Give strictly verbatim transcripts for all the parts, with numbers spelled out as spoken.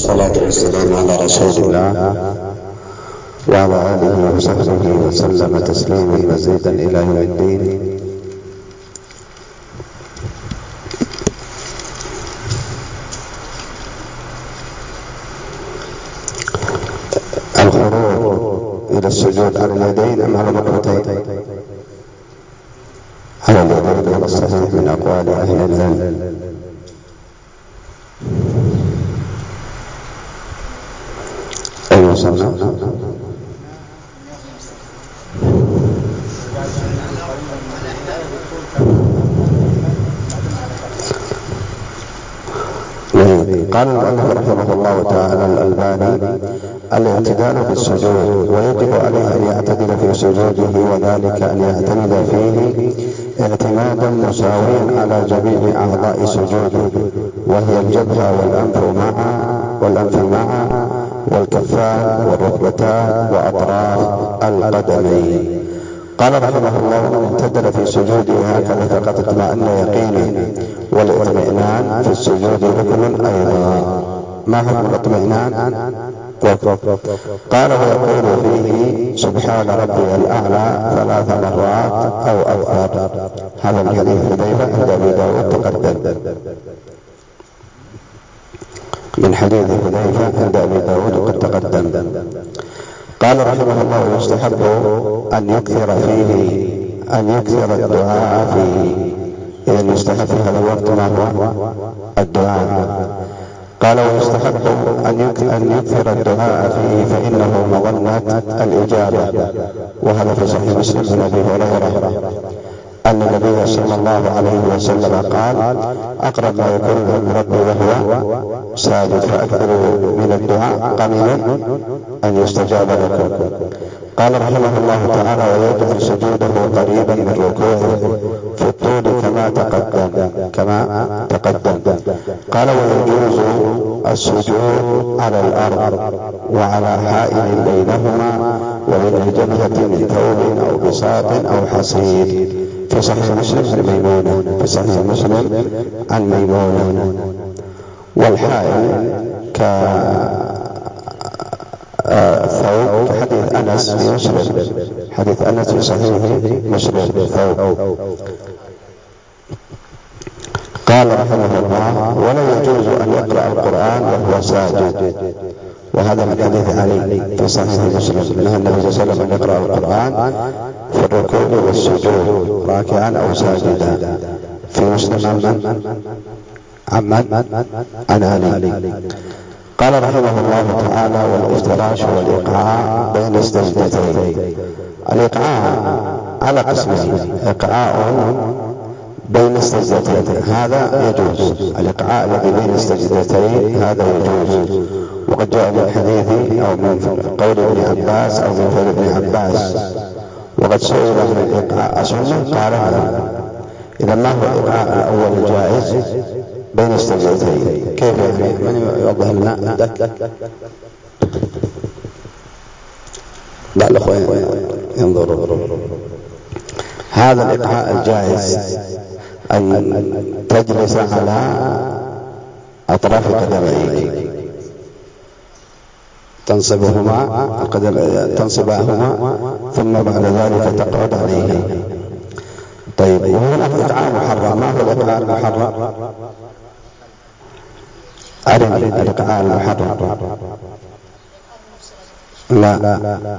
والصلاة والسلام على رسول الله وعلى آله وصحبه وسلم تسليما مزيدا إلى يوم الدين. الخروج إلى السجود على اليدين أم على الركبتين؟ على اليدين على الصحيح من أقوال أهل العلم. أي وصلنا؟ قال المؤلف رحمه الله تعالى الألباني: الاعتدال في السجود، ويجب عليه أن يعتدل في سجوده، وذلك أن يعتمد فيه اعتمادا مساويا على جميع أعضاء سجوده، وهي الجبهة والأنف معا والأنف معا والكفان والركبتان وأطراف القدمين. قال رحمه الله: من اعتدل في سجوده هكذا فقد اطمأن يقينا، والاطمئنان في السجود ركن أيضا. ما حكم الاطمئنان؟ قال: ويقول فيه سبحان ربي الأعلى ثلاث مرات أو أكثر. هذا الحديث حذيفة عند أبي داود تقدم، من حديث حذيفة عند أبي داود قد تقدم. قال رحمه الله: يستحب أن يكثر فيه أن يكثر الدعاء فيه. إذا يستحب في هذا الوقت ما هو؟ الدعاء. قال: ويستحب أن يكثر الدعاء فيه فإنه مظنة الإجابة. وهذا في صحيح مسلم عن أبي هريرة أن النبي صلى الله عليه وسلم قال: أقرب ما يكون من ربي وهو ساجد، فأكثروا من الدعاء قليلا أن يستجاب لكم. قال رحمه الله تعالى: ويجعل سجوده قريبا من ركوعه في الطول كما تقدم كما تقدم. قال: ويجوز السجود على الأرض وعلى حائل بينهما ومن الجبهة من ثوب أو بساط أو حصير. في صحيح مسلم عن ميمونة في صحيح مسلم عن ميمونة. والحائل كثوب حديث أنس في مسلم، حديث أنس في صحيح مسلم ثوب. قال رحمه الله: ولا يجوز أن يقرأ القرآن وهو ساجد. وهذا من حديث علي في صحيح مسلم أن النبي صلى الله عليه وسلم يقرأ القرآن في الركوع والسجود راكعا أو ساجدا. في مسلم عمن عن علي. قال رحمه الله تعالى: والافتراش والإيقاع بين السجدتين. الإيقاع على قسمين: إيقاع بين السجدتين هذا يجوز، الإيقاع الذي بين السجدتين هذا يجوز. وقد جاء من حديث أو من قول ابن عباس أو من قول ابن عباس. وقد سئل عن الإيقاع سنة قال لا. إذا ما هو الإيقاع الأول الجائز بين السجدتين؟ كيف يعني؟ من يوضح لنا؟ لا الأخوين ينظروا. هذا الإيقاع الجائز أن تجلس على أطراف قدميك، تنصبهما القدم تنصبهما ثم بعد ذلك تقعد عليه. طيب، وهنا إيقاع محرم. ما هو الإيقاع المحرم؟ أرني الإيقاع المحرم. لا،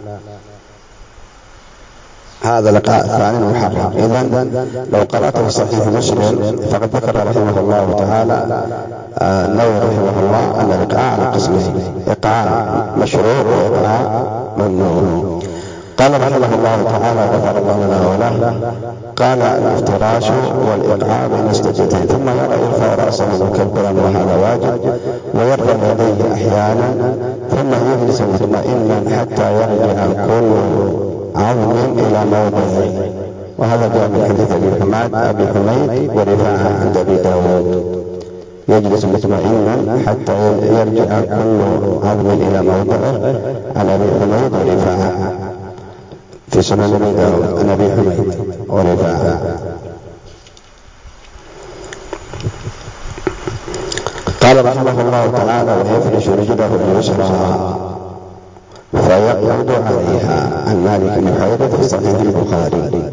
هذا الإيقاع الثاني محرم. إذن لو قرأت في صحيح مسلم فقد ذكر رحمه الله تعالى النووي رحمه الله أن الإيقاع على قسمين: إيقاع مشروع وإيقاع ممنوع. قال رحمه الله تعالى غفر الله لنا وله: قال: الافتراش والإيقاع بين السجدتين، ثم يرفع رأسه مكبرا وهذا واجب، ويرفع يديه أحيانا، ثم يجلس مطمئنا حتى يرجع كل عظم إلى موضعه. وهذا جاء من حديث أبي حميد أبي حميد ورفاعة عند أبي داود. يجلس مطمئنا حتى يرجع كل عظم إلى موضعه عن أبي حميد ورفاعة في سنن أبي داود عن أبي حميد ورفاعة. قال رحمه الله تعالى: ويفرش رجله اليسرى فيقعد عليها. عن مالك بن حويرث في صحيح البخاري،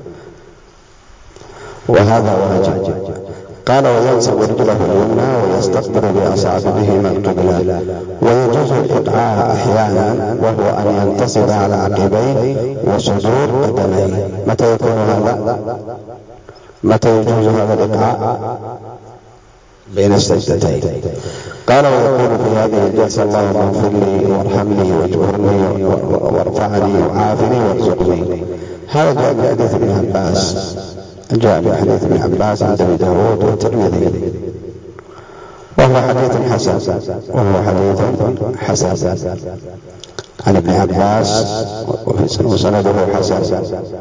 وهذا واجب. قال: وينصب رجله اليمنى ويستقبل بأصابعهما القبلة. ويجوز الإقعاء أحيانا، وهو أن ينتصب على عقبيه وصدور قدميه. متى يكون هذا؟ متى يجوز هذا الإقعاء؟ بين السجدتين. قال: ويقول في هذه الجلسة: اللهم اغفر لي وارحمني واجبرني وارفعني وعافني وارزقني. هذا جاء من حديث ابن عباس، جاء من حديث ابن عباس عند أبي داود والترمذي، وهو حديث حسن وهو حديث حسن عن ابن عباس، وسنده حسن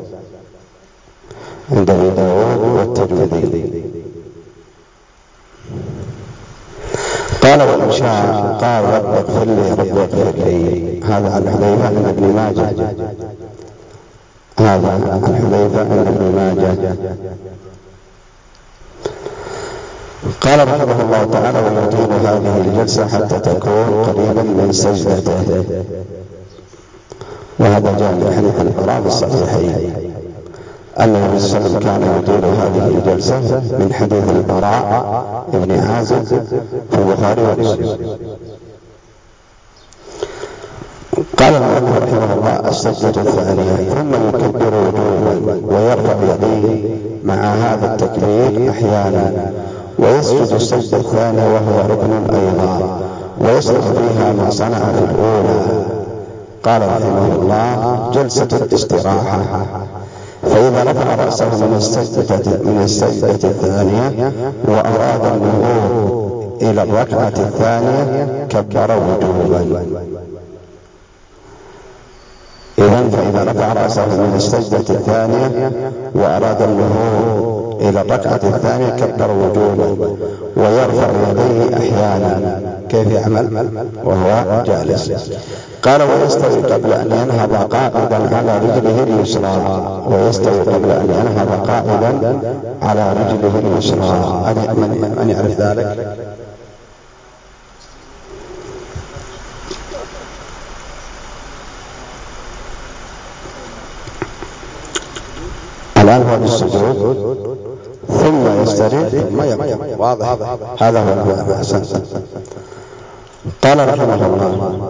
عند أبي داود والترمذي. قال: وإن شاء قال: رب اغفر لي رب اغفر لي. هذا عن حذيفة عند ابن ماجه، هذا عن حذيفة عند ابن ماجه. قال رحمه الله تعالى: ويطيل هذه الجلسة حتى تكون قريبا من سجدته. وهذا جاء من حديث البراء في الصحيحين أن النبي صلى الله عليه وسلم كان يطيل هذه الجلسة، من حديث البراء بن عازب في البخاري ومسلم. قال المؤلف رحمه الله: السجدة الثانية. ثم يكبر وجوبا ويرفع يديه مع هذا التكبير أحيانا، ويسجد السجدة الثانية وهو ركن أيضا، ويصنع فيها ما صنع في الأولى. قال رحمه الله: جلسة الاستراحة. فإذا رفع رأسه من السجدة من السجدة الثانية وأراد النهوض إلى الركعة الثانية كبر وجوبا. إذن فإذا رفع رأسه من السجدة الثانية وأراد النهوض إلى الركعة الثانية كبر وجوبا، ويرفع يديه أحيانا. كيف يعمل وهو جالس؟ قال: ويستوي قبل أن ينهض قاعدا على رجله اليسرى. ويستوي قبل أن ينهض قاعدا على رجله اليسرى. من يعرف ذلك؟ الآن هو بالسجود ثم يستريح ثم يقوم. واضح؟ هذا هو المعنى. أحسنت. قال رحمه الله: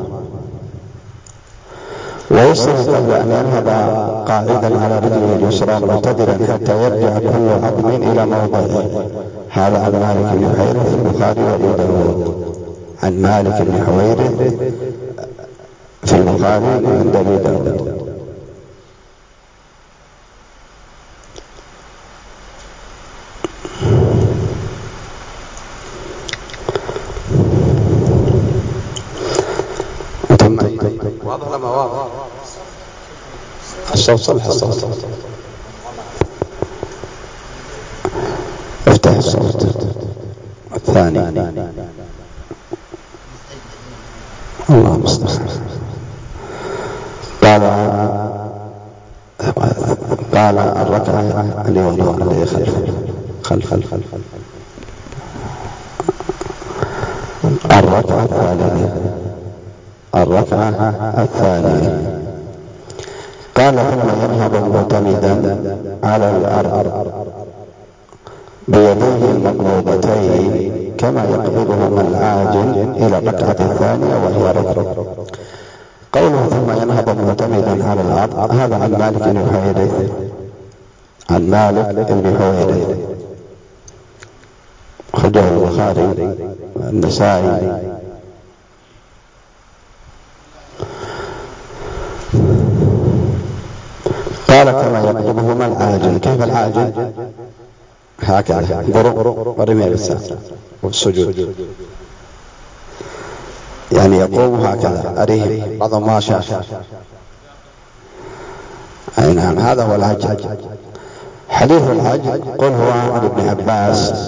ويستوي قبل أن ينهض قاعدا على رجله اليسرى معتدلا حتى يرجع كل عظم إلى موضعه. هذا عن مالك بن حويرث في البخاري وأبي داود. عن مالك بن حويرث في البخاري وعند أبي داود. واضح لما واضح الصوت صلح الصوت افتح الصوت الثاني. الله المستعان. قال قال الركعة اللي وراء اللي خلف خلف خلف الركعة الثانية الركعة الثانية. قال: ثم ينهض معتمدا على الأرض بيديه المقبوضتين كما يقبضهما العاجل إلى الركعة الثانية وهي ركعة. قوله ثم ينهض معتمدا على الأرض هذا عن مالك بن حويرث، عن مالك بن حويرث، خرجه البخاري والنسائي. قال: كما يقبضهما العاجل. كيف العاجل؟ هكذا ضرب ورمي بالساعة والسجود، يعني يقوم هكذا. أريه بعض ما شاف. أي نعم، هذا هو العجل. حديث العجل قل هو عن ابن عباس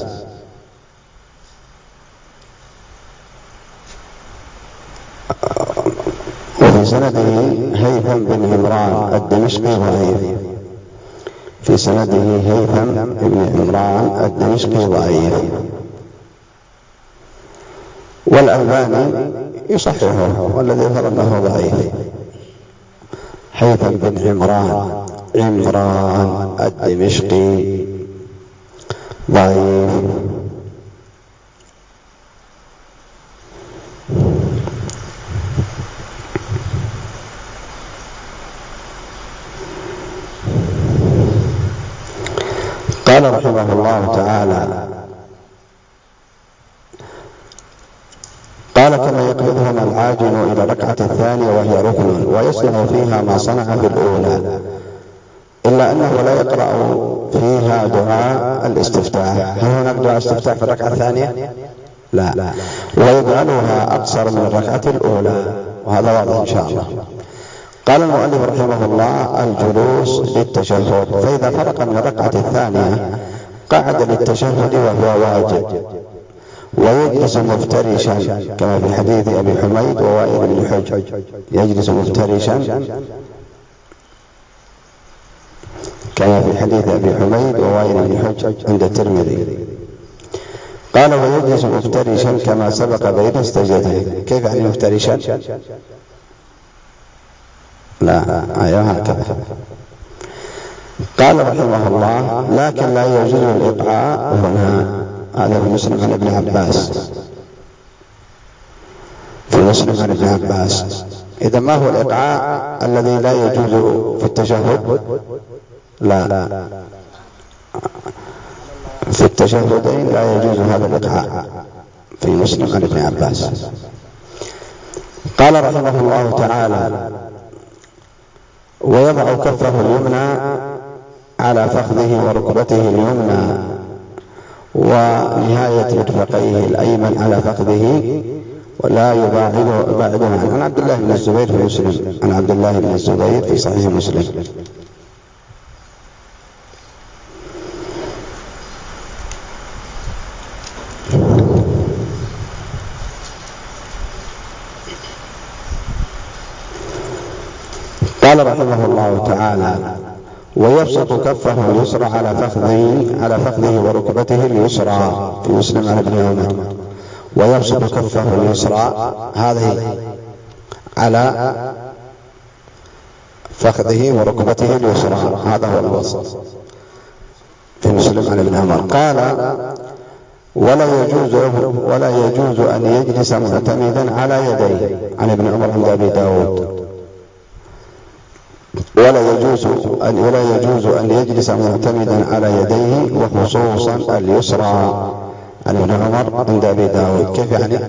وفي سنده هيثم بن عمران الدمشقي ضعيف. في سنده هيثم بن عمران الدمشقي ضعيف. والألباني يصححه، والذي يظهر أنه ضعيف. هيثم بن عمران عمران الدمشقي ضعيف. قال رحمه الله تعالى: قال: كما يقبضهما العاجن إلى الركعة الثانية وهي ركن، ويصنع فيها ما صنع في الأولى، إلا أنه لا يقرأ فيها دعاء الاستفتاح. هل هناك دعاء استفتاح في الركعة الثانية؟ لا، ويجعلها أقصر من الركعة الأولى، وهذا واضح إن شاء الله. قال المؤلف رحمه الله: الجلوس للتشهد، فإذا فرق من الركعة الثانية قعد للتشهد وهو واجب، ويجلس مفترشا كما في حديث أبي حميد ووائل بن حجر، يجلس مفترشا كما في حديث أبي حميد ووائل بن حجر عند الترمذي. قال: ويجلس مفترشا كما سبق بين السجدتين. كيف يعني مفترشا؟ لا، أيوه هكذا. قال رحمه الله: لكن لا يجوز الإقعاء هنا. هذا في مسلم عن ابن عباس، في مسلم عن ابن عباس. إذا ما هو الإقعاء الذي لا يجوز في التشهد؟ لا، في التشهدين لا يجوز هذا الإقعاء، في مسلم عن ابن عباس. قال رحمه الله تعالى: ويضع كفه اليمنى على فخذه وركبته اليمنى ونهاية مرفقيه الأيمن على فخذه، ولا يباعده عنه. عن عبد الله بن الزبير في مسلم، عن عبد الله بن الزبير في صحيح مسلم. قال رحمه الله تعالى: ويبسط كفه اليسرى على فخذه على فخذه وركبته اليسرى، في مسلم عن ابن عمر. ويبسط كفه اليسرى هذه على فخذه وركبته اليسرى، هذا هو الوسط، في مسلم عن ابن عمر. قال: ولا يجوز ولا يجوز أن يجلس معتمدا على يديه، عن ابن عمر عند أبي داود. ولا يجوز أن ولا يجوز أن يجلس معتمدا على يديه، وخصوصا اليسرى، عن ابن عمر عند أبي داود. كيف يعني؟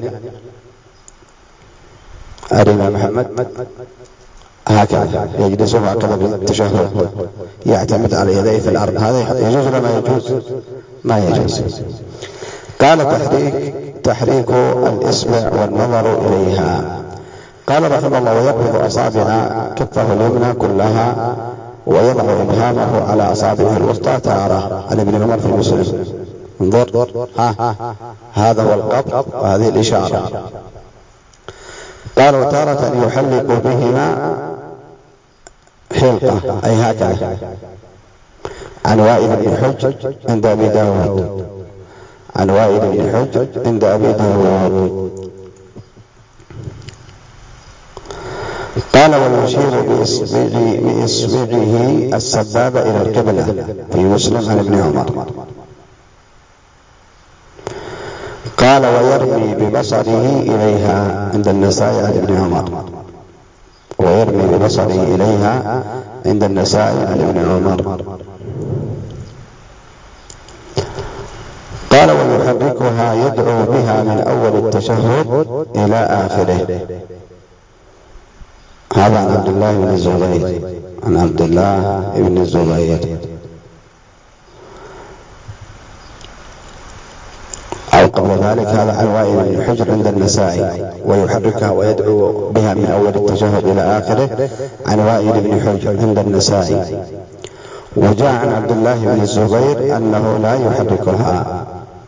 أرنا محمد هكذا يجلس هكذا بالتشهد، يعتمد على يديه في الأرض، هذا يجوز ولا ما يجوز؟ ما يجوز. قال: تحريك تحريك الإصبع والنظر إليها. قال رحمه الله: ويقبض أصابع كفه اليمنى كلها، ويضع إبهامه على أصابعه الوسطى تارة، عن ابن عمر في مسلم. انظر، ها هذا هو القبض وهذه الإشارة. قال: وتارة يحلق بهما حلقة، أي هكذا، عن وائل بن حجر عند أبي داود، عن وائل بن حجر عند أبي داود. قال: ويشير بإصبعه السبابة إلى القبلة، في مسلم عن ابن عمر. قال: ويرمي ببصره إليها، عند النسائي عن ابن عمر. ويرمي ببصره إليها عند النسائي عن ابن عمر. قال: ويحركها يدعو بها من أول التشهد إلى آخره. هذا عن عبد الله بن الزبير، عن عبد الله بن الزبير. أو قبل ذلك هذا عن وائل بن حجر عند النسائي: ويحركها ويدعو بها من أول التشهد إلى آخره، عن وائل بن حجر عند النسائي. وجاء عن عبد الله بن الزبير أنه لا يحركها.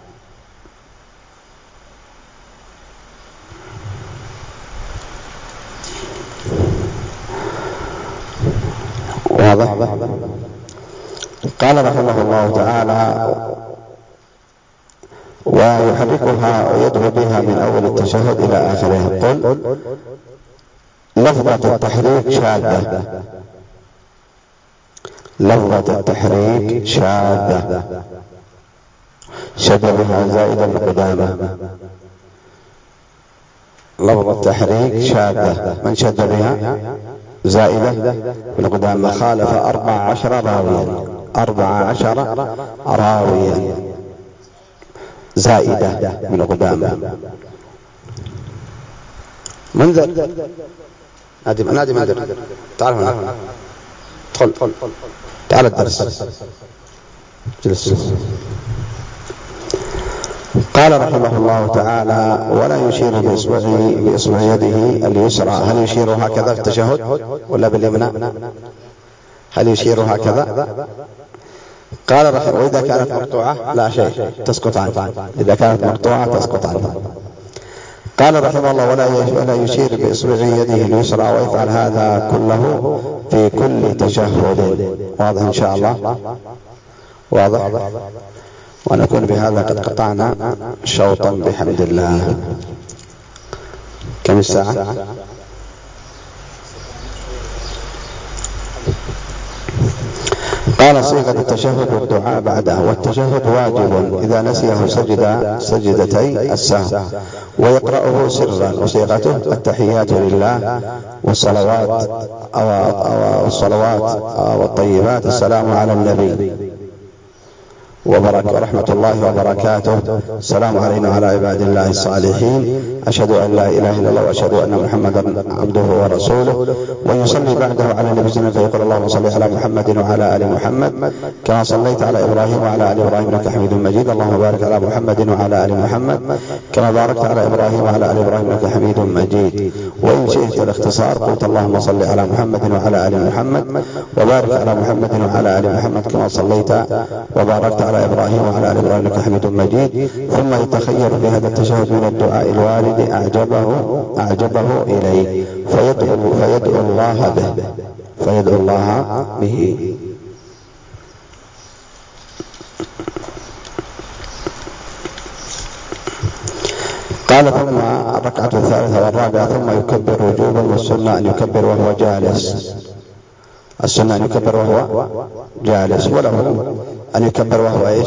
واضح؟ قال رحمه الله تعالى: ويحركها ويدعو بها من أول التشهد إلى آخره. قل لفظة التحريك شاذة، لفظة التحريك شاذة، شد بها زائدا بقدامه. لفظة التحريك شاذة، من شد بها زائدة بالقدامى خالف أربع عشر راويا، أربع عشر راويا زائدة بالقدامى. منذر نادي نادي منذر، تعال هنا، ادخل، تعال الدرس، جلس. قال رحمه الله تعالى: ولا يشير بإصبعه بإصبع يده اليسرى. هل يشير هكذا في التشهد ولا باليمنى؟ هل يشير هكذا؟ قال رحمه: وإذا كانت مقطوعة لا شيء، تسقط عنه، إذا كانت مقطوعة تسقط عنه. قال رحمه الله: ولا يشير بإصبع يده اليسرى، ويفعل هذا كله في كل تشهد. واضح إن شاء الله؟ واضح؟ ونكون بهذا قد قطعنا شوطا بحمد الله. كم الساعة؟ قال: صيغة التشهد والدعاء بعده. والتشهد واجب إذا نسيه سجد سجدتي السهو، ويقرأه سرا. وصيغته: التحيات لله والصلوات والصلوات والطيبات، السلام على النبي وبركاته ورحمة الله وبركاته، السلام علينا وعلى عباد الله الصالحين، أشهد أن لا إله إلا الله وأشهد أن محمدا عبده ورسوله. ويصلي بعده على النبي صلى الله عليه وسلم فيقول: اللهم صل على محمد وعلى آل محمد كما صليت على إبراهيم وعلى آل إبراهيم إنك حميد مجيد. اللهم بارك على محمد وعلى آل محمد كما باركت على إبراهيم وعلى آل إبراهيم إنك حميد مجيد. وإن شئت الاختصار قلت: اللهم صل على محمد وعلى آل محمد وبارك على محمد وعلى آل محمد كما صليت وباركت على إبراهيم وعلى آل إبراهيم إنك حميد مجيد. ثم يتخير بهذا التشهد من الدعاء الوارد أعجبه أعجبه إليه، فيدعو فيدعو الله به فيدعو الله به. قال: ثم الركعة الثالثة والرابعة ثم يكبر وجوبا، والسنة أن يكبر وهو جالس. السنة أن يكبر وهو جالس، وله أن يكبر وهو إيش؟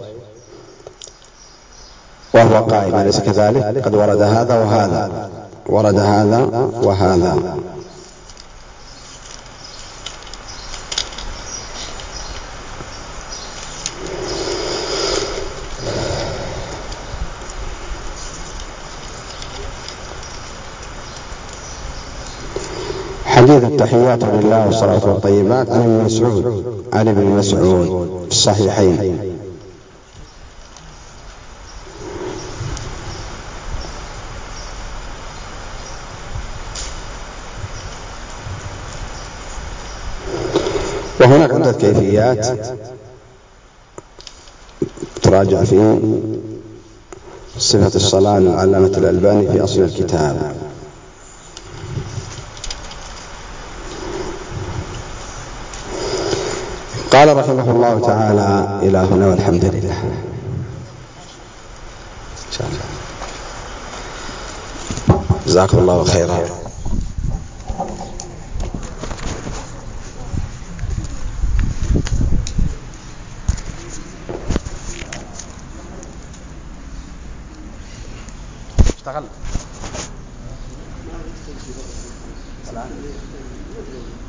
وهو قائم، أليس كذلك؟ قد ورد هذا وهذا، ورد هذا وهذا. حديث التحيات لله والصلاة والطيبات عن ابن مسعود عن ابن مسعود في الصحيحين. وهناك عدة كيفيات تراجع في صفة الصلاة للعلامة الألباني في أصل الكتاب. قال رحمه الله تعالى: إلى هنا والحمد لله. جزاكم الله خيرا. اشتغل